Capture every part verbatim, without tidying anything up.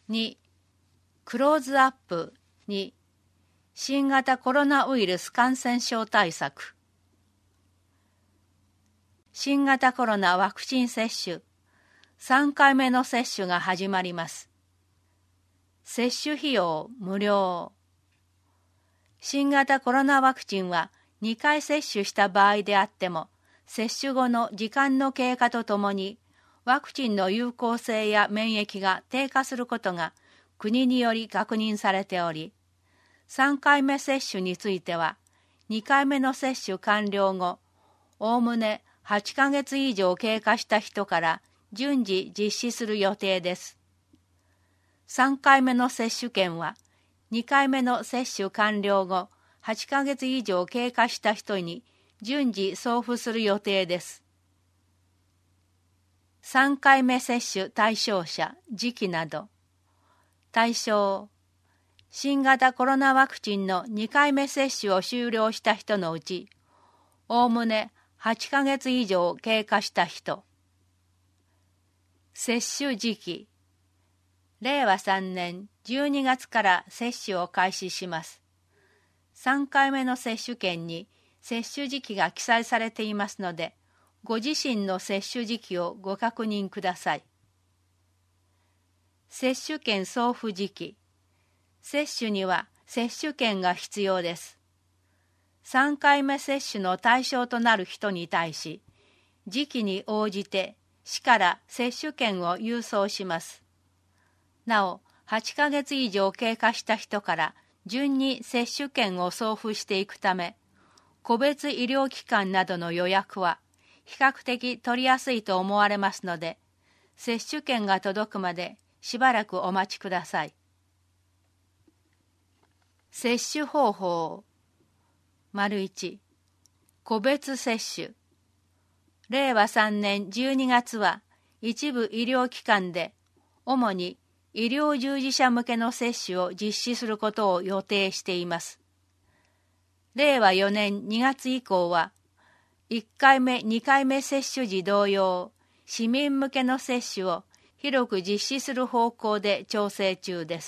にクローズアップに新型コロナウイルス感染症対策。新型コロナワクチン接種さんかいめの接種が始まります。接種費用無料。新型コロナワクチンはにかい接種した場合であっても、接種後の時間の経過とともにワクチンの有効性や免疫が低下することが国により確認されており、さんかいめ接種についてはにかいめの接種完了後、おおむねはちかげつ以上経過した人から順次実施する予定です。さんかいめの接種券はにかいめの接種完了後はちかげつ以上経過した人に順次送付する予定です。さんかいめ接種対象者、時期など。対象、新型コロナワクチンのにかいめ接種を終了した人のうち、おおむねはちかげつ以上経過した人。接種時期、れいわさんねんじゅうにがつから接種を開始します。さんかいめの接種券に接種時期が記載されていますので、ご自身の接種時期をご確認ください。接種券送付時期、接種には接種券が必要です。さんかいめ接種の対象となる人に対し、時期に応じて市から接種券を郵送します。なお、はちかげつ以上経過した人から順に接種券を送付していくため、個別医療機関などの予約は比較的取りやすいと思われますので、接種券が届くまでしばらくお待ちください。接種方法。丸いち、個別接種。れいわさんねんじゅうにがつは一部医療機関で主に医療従事者向けの接種を実施することを予定しています。れいわよねんにがつ以降はいっかいめ、にかいめ接種時同様、市民向けの接種を広く実施する方向で調整中です。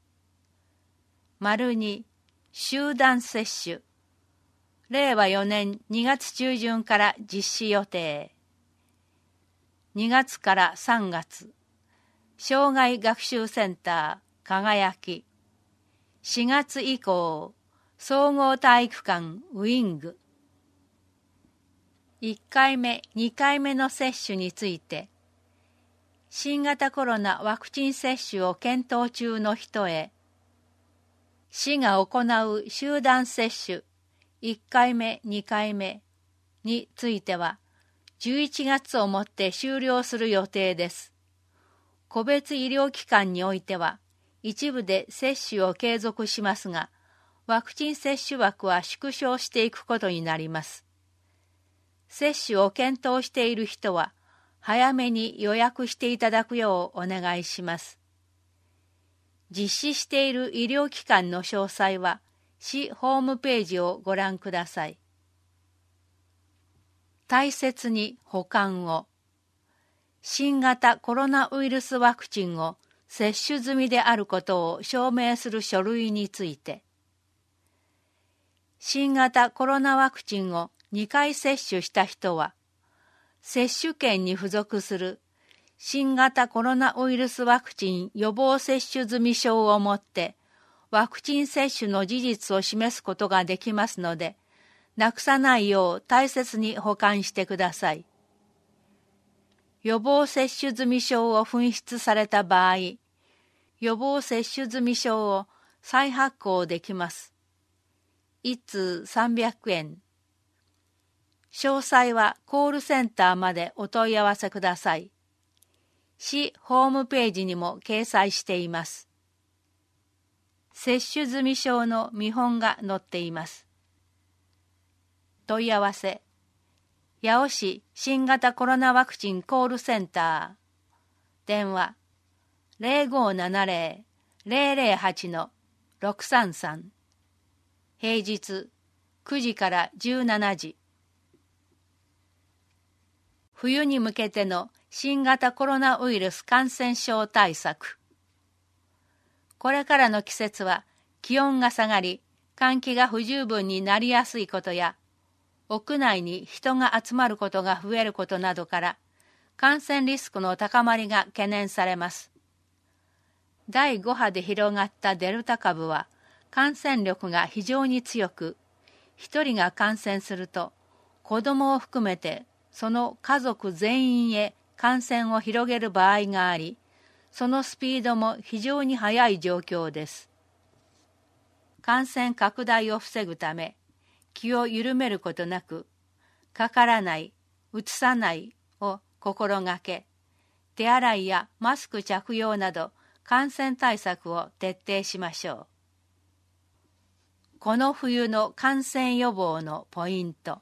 丸に、集団接種。れいわよねんにがつ中旬から実施予定。にがつからさんがつ、障害学習センター、輝き。しがつ以降、総合体育館、ウィング。いっかいめ、にかいめの接種について、新型コロナワクチン接種を検討中の人へ、市が行う集団接種いっかいめ、にかいめについては、じゅういちがつをもって終了する予定です。個別医療機関においては、一部で接種を継続しますが、ワクチン接種枠は縮小していくことになります。接種を検討している人は、早めに予約していただくようお願いします。実施している医療機関の詳細は、市ホームページをご覧ください。大切に保管を。新型コロナウイルスワクチンを接種済みであることを証明する書類について、新型コロナワクチンをにかい接種した人は、接種券に付属する新型コロナウイルスワクチン予防接種済証をもってワクチン接種の事実を示すことができますので、なくさないよう大切に保管してください。予防接種済証を紛失された場合、予防接種済証を再発行できます。いち通さんびゃくえん。詳細はコールセンターまでお問い合わせください。市ホームページにも掲載しています。接種済証の見本が載っています。問い合わせ、八尾市新型コロナワクチンコールセンター。電話、ゼロごななゼロ ゼロゼロはち ろくさんさん。平日くじからじゅうしちじ。冬に向けての新型コロナウイルス感染症対策。 これからの季節は気温が下がり、換気が不十分になりやすいことや、屋内に人が集まることが増えることなどから、感染リスクの高まりが懸念されます。だいご波で広がったデルタ株は、感染力が非常に強く、一人が感染すると、子供を含めてその家族全員へ感染を広げる場合があり、そのスピードも非常に速い状況です。感染拡大を防ぐため、気を緩めることなく、かからない、うつさないを心がけ、手洗いやマスク着用など感染対策を徹底しましょう。この冬の感染予防のポイント。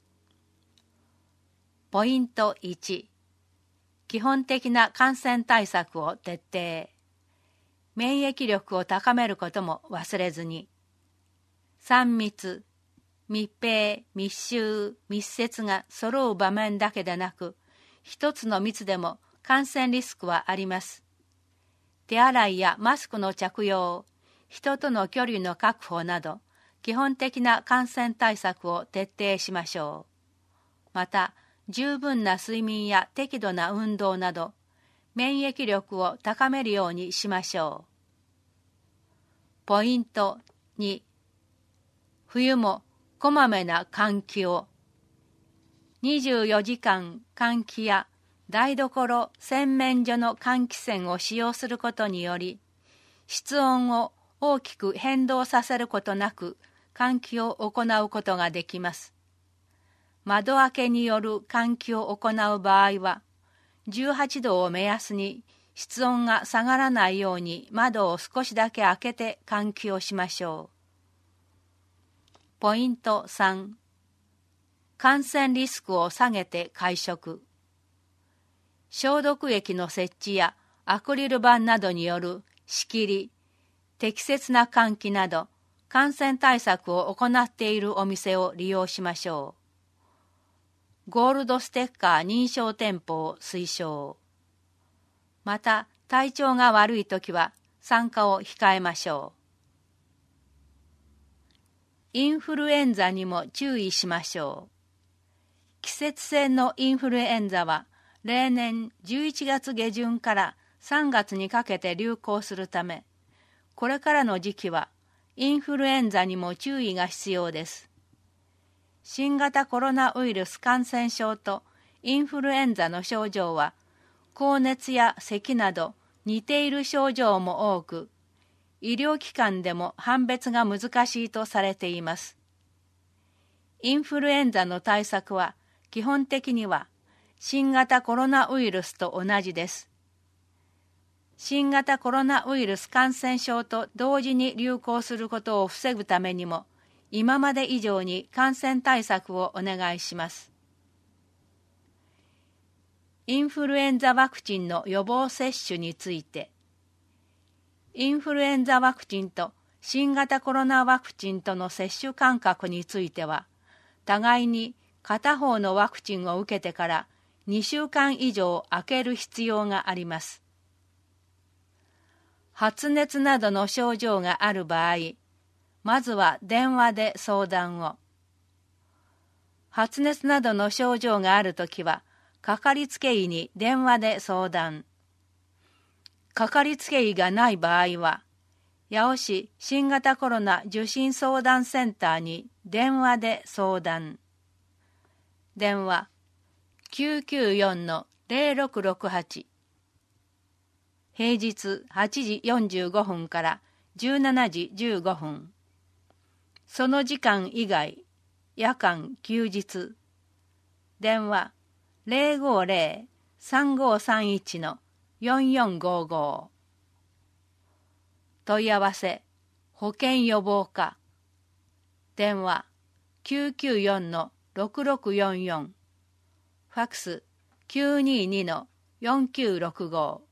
ポイントいち、基本的な感染対策を徹底。免疫力を高めることも忘れずに。さん密、密閉、密集、密接が揃う場面だけでなく、一つの密でも感染リスクはあります。手洗いやマスクの着用、人との距離の確保など、基本的な感染対策を徹底しましょう。また、十分な睡眠や適度な運動など、免疫力を高めるようにしましょう。ポイントに、冬もこまめな換気を。にじゅうよじかん換気や台所、洗面所の換気扇を使用することにより、室温を大きく変動させることなく換気を行うことができます。窓開けによる換気を行う場合は、じゅうはちどを目安に室温が下がらないように窓を少しだけ開けて換気をしましょう。ポイントさん、感染リスクを下げて会食。消毒液の設置やアクリル板などによる仕切り、適切な換気など感染対策を行っているお店を利用しましょう。ゴールドステッカー認証店舗を推奨。また、体調が悪いときは参加を控えましょう。インフルエンザにも注意しましょう。季節性のインフルエンザは例年じゅういちがつ下旬からさんがつにかけて流行するため、これからの時期はインフルエンザにも注意が必要です。新型コロナウイルス感染症とインフルエンザの症状は、高熱や咳など似ている症状も多く、医療機関でも判別が難しいとされています。インフルエンザの対策は基本的には新型コロナウイルスと同じです。新型コロナウイルス感染症と同時に流行することを防ぐためにも、今まで以上に感染対策をお願いします。インフルエンザワクチンの予防接種について、インフルエンザワクチンと新型コロナワクチンとの接種間隔については、互いに片方のワクチンを受けてからにしゅうかん以上空ける必要があります。発熱などの症状がある場合、まずは電話で相談を。発熱などの症状があるときは、かかりつけ医に電話で相談。かかりつけ医がない場合は、八尾市新型コロナ受診相談センターに電話で相談。電話 きゅうきゅうよんのゼロろくろくはち。平日はちじよんじゅうごふんからじゅうしちじじゅうごふん。その時間以外、夜間休日。電話 ゼロごゼロ さんごさんいち のよんよんごご。問い合わせ保健予防課。電話 きゅうきゅうよんのろくろくよんよん。ファックス きゅうににのよんきゅうろくご。